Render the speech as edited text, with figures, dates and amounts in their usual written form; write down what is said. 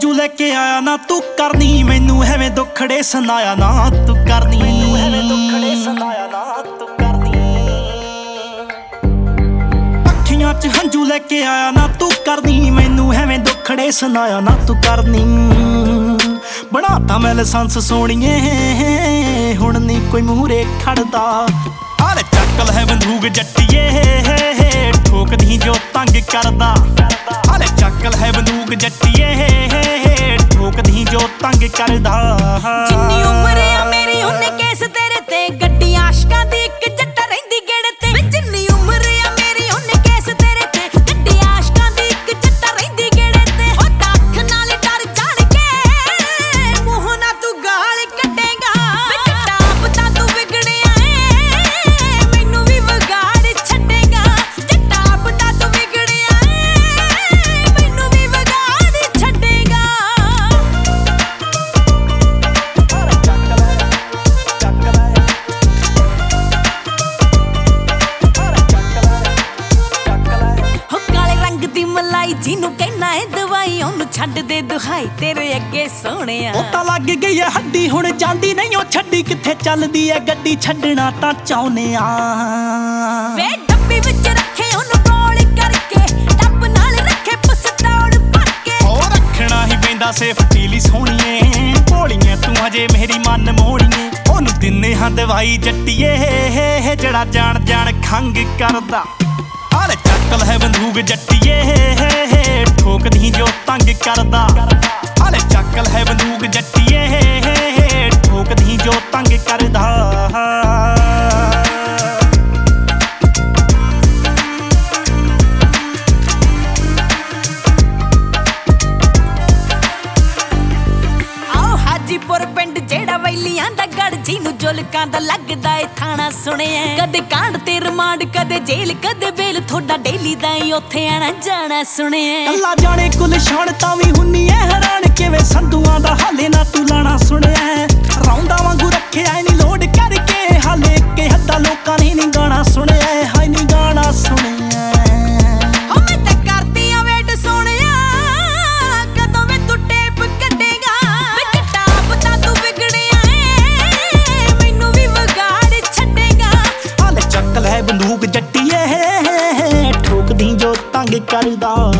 ਹੰਝੂ ਲੈ ਕੇ ਆਇਆ ਨਾ ਤੂੰ ਕਰਨੀ ਮੈਨੂੰ ਐਵੇਂ ਦੁੱਖੜੇ ਸੁਣਾਇਆ ਨਾ ਤੂੰ ਕਰਨੀ ਮੈਨੂੰ ਐਵੇਂ ਦੁੱਖੜੇ ਸੁਣਾਇਆ ਨਾ ਤੂੰ ਕਰਨੀ ਅੱਖੀਆਂ 'ਚ ਹੰਝੂ ਲੈ ਕੇ ਆਇਆ ਨਾ ਤੂੰ ਕਰਨੀ ਮੈਨੂੰ ਐਵੇਂ ਦੁੱਖੜੇ ਸੁਣਾਇਆ ਨਾ ਤੂੰ ਕਰਨੀ ਬਣਾਤਾ ਮੈਂ ਲਾਇਸੈਂਸ ਸੋਹਣੀਏ ਹੁਣ ਨਹੀਂ ਕੋਈ ਮੂਹਰੇ ਖੜਦਾ ਆਲੇ ਚੱਕਲ ਹੈ ਬੰਦੂਕ ਜੱਟੀਏ ਠੋਕਦੀ ਜੋ ਤੰਗ ਕਰਦਾ ਆਲੇ ਚੱਕਲ ਹੈ ਬੰਦੂਕ ਜੱਟੀਏ ਠੋਕਦੀ ਜੋ ਤੰਗ ਕਰਦਾ ਜਿੰਨੀ ਉਮਰ ਆ ਮੇਰੀ ਉਹਨੇ ਕੇਸ ਤੇਰੇ ਤੇ ਗੱਡੀ ਆਸ਼ਕਾਂ ਦੀ ਇੱਕ ਜੱਟ ਰਹਿੰਦੀ ਗੇੜੇ ਤੇ ਜਿੰਨੀ ਉਮਰ ਆ ਮੇਰੀ ਉਹਨੇ ਕੇਸ ਤੇਰੇ ਤੇ ਗੱਡੀ ਆਸ਼ਕਾਂ ਦੀ ਇੱਕ ਜੱਟ ਰਹਿੰਦੀ ਗੇੜੇ ਤੇ ਉਹ ਤਾਂ ਅੱਖ ਨਾਲ ਡਰ ਜਾਣ ਕੇ ਮੂੰਹ ਨਾ ਤੂੰ ਗਾਲ ਕੱਢੇਗਾ ਜੱਟਾ ਪਤਾ ਤੂੰ ਵਿਗੜਿਆ ਏ ਮੈਨੂੰ ਵੀ ਵਿਗਾੜ ਛੱਡੇਗਾ ਜੱਟਾ ਪਤਾ ਤੂੰ ਵਿਗੜਿਆ ਏ ਮੈਨੂੰ ਵੀ ਵਿਗਾੜ ਛੱਡੇਗਾ ਮਲਾਈ ਜਿਹਨੂੰ ਕਹਿਣਾ ਏ ਦਵਾਈ ਉਹਨੂੰ ਛੱਡ ਦੇ ਦੁਹਾਈ ਤੇਰੇ ਅੱਗੇ ਸੋਹਣਿਆ ਉਹ ਤਾਂ ਲੱਗ ਗਈ ਐ ਹੱਡੀ ਹੁਣ ਜਾਂਦੀ ਨਹੀਂ ਉਹ ਛੱਡੀ ਕਿੱਥੇ ਚੱਲਦੀ ਐ ਗੱਡੀ ਛੱਡਣਾ ਤਾਂ ਚਾਹੁੰਨੇ ਆ ਵੇ ਡੱਬੀ ਵਿੱਚ ਰੱਖੇ ਉਹਨੂੰ ਕੋਲ ਕਰਕੇ ਡੱਬ ਨਾਲ ਰੱਖੇ ਪਿਸਤੌਲ ਭਰ ਕੇ ਉਹ ਰੱਖਣਾ ਹੀ ਪੈਂਦਾ ਸੇਫਟੀ ਲਈ ਸੋਹਣੀਏ ਭੋਲੀਏ ਤੂੰ ਹਜੇ ਮੇਰੀ ਮਨ ਮੋੜੀਏ ਉਹਨੂੰ ਦਿੰਨੇ ਹਾਂ ਦਵਾਈ ਜੱਟੀਏ ਜਿਹੜਾ ਜਾਣ ਜਾਣ ਖੰਗ ਕਰਦਾ ਆਲੇ ਚੱਕਲ ਹੈ ਬੰਦੂਕ ਜੱਟੀਏ ਠੋਕਦੀ ਜੋ ਤੰਗ ਕਰਦਾ ਆਲੇ ਚੱਕਲ ਹੈ ਬੰਦੂਕ ਜੱਟੀਏ ਠੋਕਦੀ ਜੋ ਤੰਗ ਕਰਦਾ ਹਾਜੀਪੁਰ ਪਿੰਡ ਜਿਹੜਾ ਵੈਲੀਆਂ ਦਾ ਗੜ ਜਿਹਨੂੰ ਜੁਲਕਾਂ ਦਾ ਲੱਗਦਾ ਏ ਥਾਣਾ ਸੁਣਿਆ ਕਦੇ ਕਾਂਡ ਤੇ ਰਿਮਾਂਡ ਕਦੇ ਜੇਲ੍ਹ ਕਦੇ ਬੇਲ ਥੋੜਾ ਡੇਲੀ ਦਾ ਹੀ ਉੱਥੇ ਆਣਾ ਜਾਣਾ ਸੁਣਿਆ ਕੱਲਾ ਜਾਣੇ ਗੁਲਸ਼ਾਨ ਤਾਂ ਵੀ ਹੁੰਨੀ ਐ ਹੈਰਾਨ ਕਿਵੇਂ ਸੰਧੂਆਂ ਦਾ ਹਾਲੇ ਨਾ ਤੂੰ ਲਾਣਾ ਸੁਣਿਆ ਰੌਂਦਾ ਵਾਂਗੂ ਰੱਖਿਆ ਨਹੀਂ ਲੋਡ ਕਰਕੇ ਹਾਲੇ ਕਿ ਹੱਦਾਂ ਲੋਕਾਂ ਨੇ ਨਹੀਂ ਗਾਣਾ ਸੁਣਿਆ ਹਾਏ ਨਹੀਂ ਗਾਣਾ ਸੁਣਿਆ ਮੈਂ ਤਾਂ ਕਰਦੀ ਆ ਵੇਟ ਸੋਹਣਿਆ ਕਦੋਂ ਵੇ ਤੂੰ ਟੇਪ ਕੱਢੇਗਾ ਜੱਟਾ ਪਤਾ ਤੂੰ ਵਿਗੜਿਆ ਏ ਮੈਨੂੰ ਵੀ ਵਿਗਾੜ ਛੱਡੇਗਾ ਹਾਲੇ ਚੱਕਲ ਹੈ ਬੰਦੂਕ ਜੱਟੀਏ ਠੋਕਦੀ ਜੋ ਤੰਗ ਕਰਦਾ